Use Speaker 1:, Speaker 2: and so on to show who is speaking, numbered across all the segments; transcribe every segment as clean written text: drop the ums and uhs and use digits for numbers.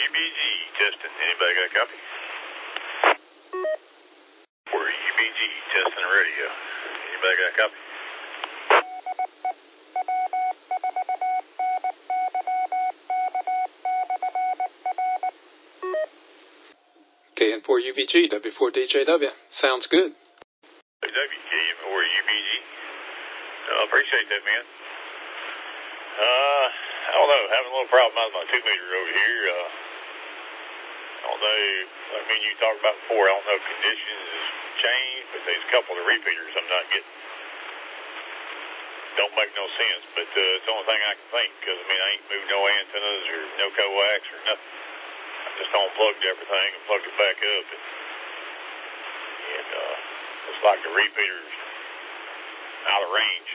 Speaker 1: UBG testing. Anybody got a copy? For UBG testing the radio. Anybody got a copy?
Speaker 2: KN4 UBG, W4DJW. Sounds good.
Speaker 1: KN4 UBG. Appreciate that, man. I don't know. Having a little problem out with my 2 meter over here. I don't know. I mean, you talked about before. I don't know if conditions has changed, but there's a couple of the repeaters I'm not getting. Don't make no sense, but it's the only thing I can think because, I mean, I ain't moved no antennas or no coax or nothing. I just unplugged everything and plugged it back up. And it's like the repeater's out of range.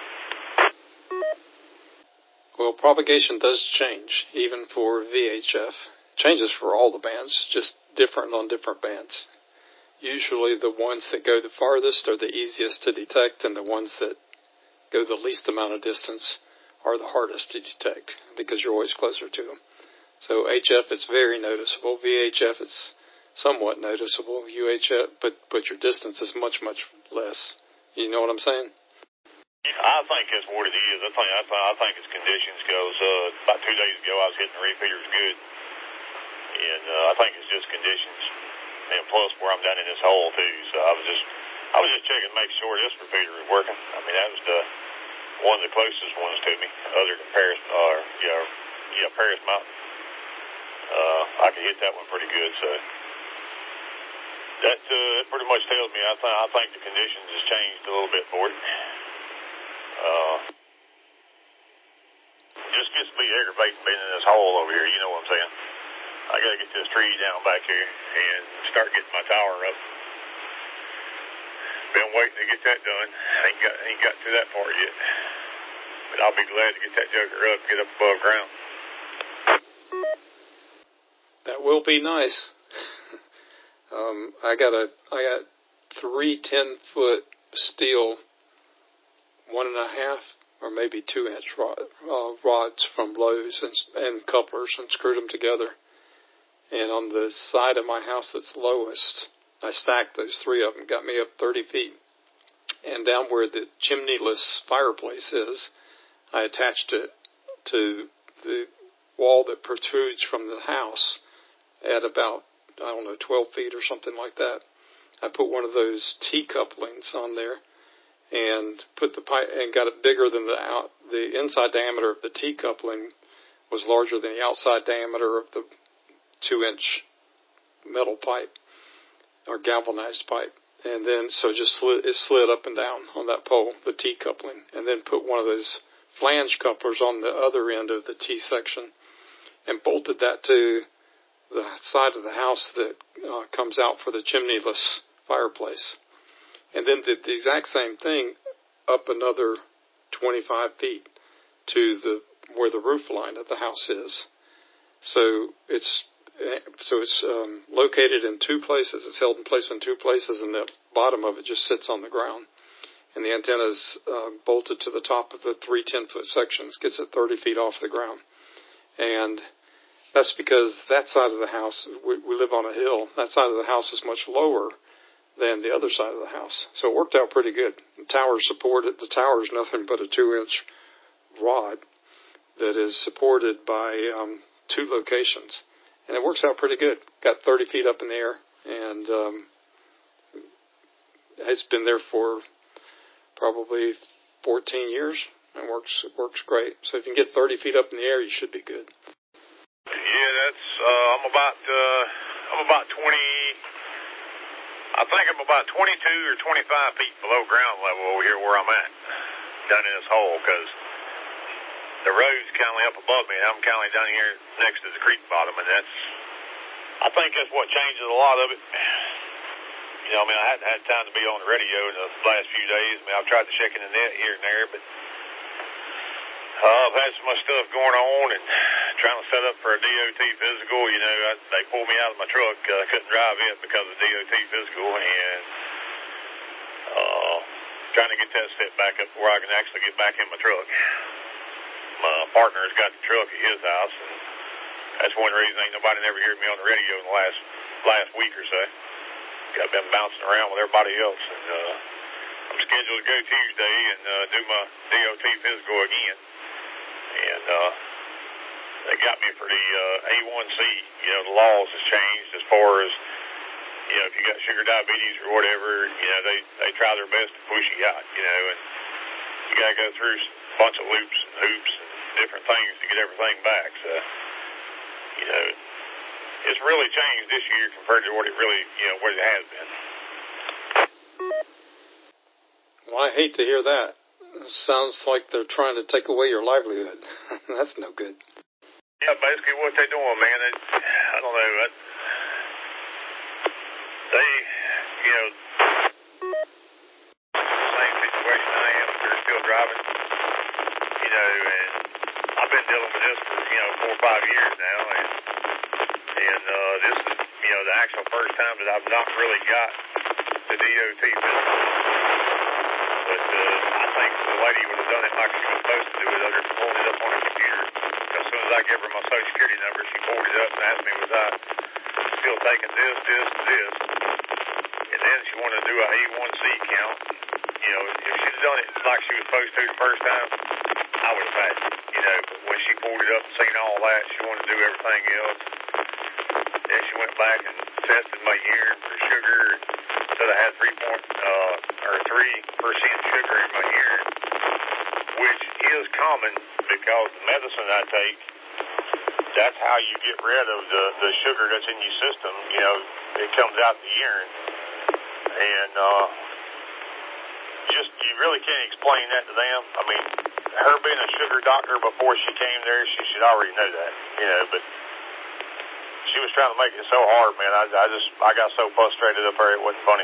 Speaker 2: Well, propagation does change, even for VHF. Changes for all the bands, just different on different bands. Usually the ones that go the farthest are the easiest to detect, and the ones that go the least amount of distance are the hardest to detect because you're always closer to them. So HF is very noticeable. VHF is somewhat noticeable. UHF, but your distance is much, much less. You know what I'm saying?
Speaker 1: I think that's what it is. I think it's conditions because about 2 days ago I was hitting the repeaters good. And I think it's just conditions. And plus where I'm down in this hole too. So I was just checking to make sure this repeater was working. I mean, that was one of the closest ones to me, other than Paris Paris Mountain. I could hit that one pretty good, so that pretty much tells me I think the conditions has changed a little bit for it. Just gets me aggravating being in this hole over here, you know what I'm saying? I gotta get this tree down back here and start getting my tower up. Been waiting to get that done. Ain't got to that part yet. But I'll be glad to get that joker up, get up above ground.
Speaker 2: That will be nice. I got 3 10-foot steel 1.5 or maybe 2-inch rods from Lowe's and couplers and screwed them together. And on the side of my house that's lowest, I stacked those 3 of them, got me up 30 feet. And down where the chimneyless fireplace is, I attached it to the wall that protrudes from the house at about, 12 feet or something like that. I put one of those T-couplings on there and put the pipe and got it bigger than the inside diameter of the T-coupling was larger than the outside diameter of the 2-inch metal pipe or galvanized pipe. And then so just slid up and down on that pole, the T-coupling, and then put one of those flange couplers on the other end of the T-section and bolted that to the side of the house that comes out for the chimneyless fireplace. And then did the exact same thing up another 25 feet to where the roof line of the house is. So it's located in 2 places. It's held in place in 2 places, and the bottom of it just sits on the ground. And the antenna is bolted to the top of the 3 10-foot sections, gets it 30 feet off the ground. And that's because that side of the house, we live on a hill, that side of the house is much lower than the other side of the house. So it worked out pretty good. The tower supported, the tower is nothing but a 2-inch rod that is supported by 2 locations. And it works out pretty good. Got 30 feet up in the air, and it's been there for probably 14 years and works great. So if you can get 30 feet up in the air, you should be good.
Speaker 1: Yeah, that's I'm about 20. I think I'm about 22 or 25 feet below ground level over here where I'm at, down in this hole, because the road's kind of up above me, and I'm kind of down here next to the creek bottom, and I think that's what changes a lot of it. You know, I mean, I hadn't had time to be on the radio in the last few days. I mean, I've tried to check in the net here and there, but I've had so much stuff going on and trying to set up for a DOT physical. You know, they pulled me out of my truck. I couldn't drive it because of the DOT physical, and trying to get that set back up where I can actually get back in my truck. My partner's got the truck at his house, and That's one reason ain't nobody never heard me on the radio in the last week or so. I've been bouncing around with everybody else, and I'm scheduled to go Tuesday and do my DOT physical again. And they got me for the A1C. You know, the laws has changed as far as, you know, if you got sugar diabetes or whatever, you know, they try their best to push you out, you know, and you got to go through a bunch of loops and hoops and different things to get everything back. So, you know, it's really changed this year compared to what it really, you know, what it has been.
Speaker 2: Well, I hate to hear that. It sounds like they're trying to take away your livelihood. That's no good.
Speaker 1: Yeah, basically what they're doing, man, I don't know. They, you know, same situation I am, they're still driving, you know, and I've been dealing with this for, you know, 4 or 5 years now, and this is, you know, the actual first time that I've not really got the DOT physical. But I think the lady would have done it like she was supposed to do it, other than pulling it up on a computer. As soon as I gave her my social security number, she pulled it up and asked me was I still taking this, and then she wanted to do a A1C count. You know, if she'd have done it like she was supposed to the first time, I would have had it. You know, but when she pulled it up and seen all that, she wanted to do everything else. Then she went back and tested my urine for sugar, said I had 3% sugar in my urine, which is common because the medicine I take, that's how you get rid of the sugar that's in your system. You know, it comes out the urine. And you really can't explain that to them. I mean, her being a sugar doctor before she came there, she should already know that, you know, but she was trying to make it so hard, man. I got so frustrated up there, it wasn't funny.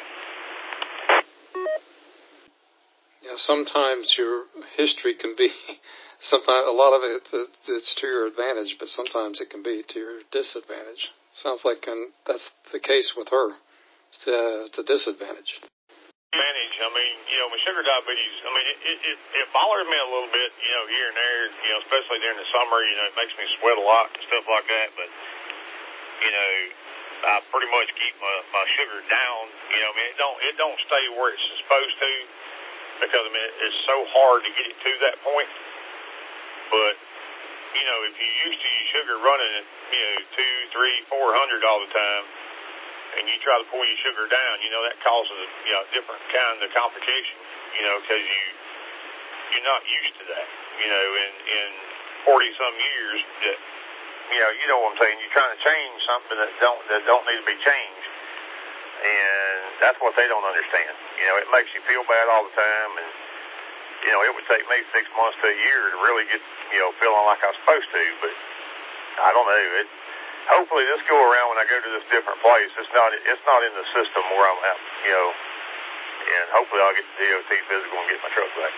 Speaker 2: Yeah, sometimes your history can be, sometimes a lot of it, it's to your advantage, but sometimes it can be to your disadvantage. Sounds like that's the case with her. It's a disadvantage.
Speaker 1: Advantage, I mean, you know, with sugar diabetes, I mean, it bothers me a little bit, you know, here and there, you know, especially during the summer, you know, it makes me sweat a lot and stuff like that, but, you know, I pretty much keep my sugar down, you know, I mean, it don't stay where it's supposed to, because, I mean, it's so hard to get it to that point, but, you know, if you're used to your sugar running at, you know, 200, 300, 400 all the time, and you try to pull your sugar down, you know, that causes, you know, different kind of complication, you know, because you're not used to that, you know, in 40-some years that, you know what I'm saying, you're trying to change something that don't need to be changed, and that's what they don't understand. You know, it makes you feel bad all the time, and, you know, it would take me 6 months to a year to really get, you know, feeling like I was supposed to, but I don't know, hopefully this go around when I go to this different place, it's not in the system where I'm at, you know, and hopefully I'll get the DOT physical and get my truck back.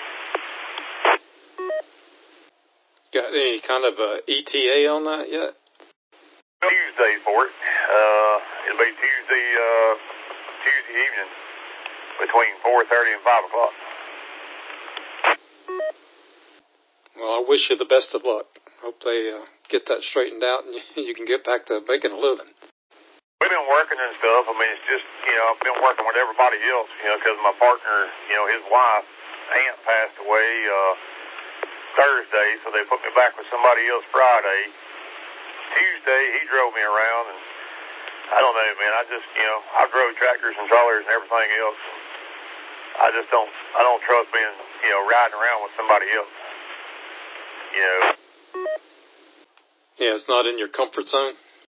Speaker 2: Got any kind of ETA on that yet?
Speaker 1: Tuesday for it. It'll be Tuesday evening between 4:30 and 5 o'clock.
Speaker 2: Well, I wish you the best of luck. Hope they get that straightened out and you can get back to making a living.
Speaker 1: We've been working and stuff. I mean, it's just, you know, I've been working with everybody else, you know, because my partner, you know, his wife, aunt passed away Thursday, so they put me back with somebody else Friday. Tuesday, he drove me around, and I don't know, man, I drove tractors and trailers and everything else. I don't trust being, you know, riding around with somebody else. You know.
Speaker 2: Yeah, it's not in your comfort zone.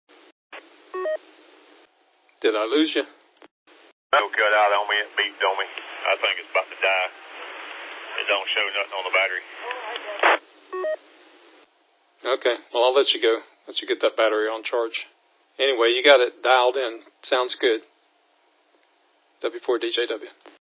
Speaker 2: Did I lose you?
Speaker 1: No, cut out on me. It beeped on me. I think it's about to die. It don't show nothing on the battery.
Speaker 2: Okay, well, I'll let you go. Let you get that battery on charge. Anyway, you got it dialed in. Sounds good. W4DJW.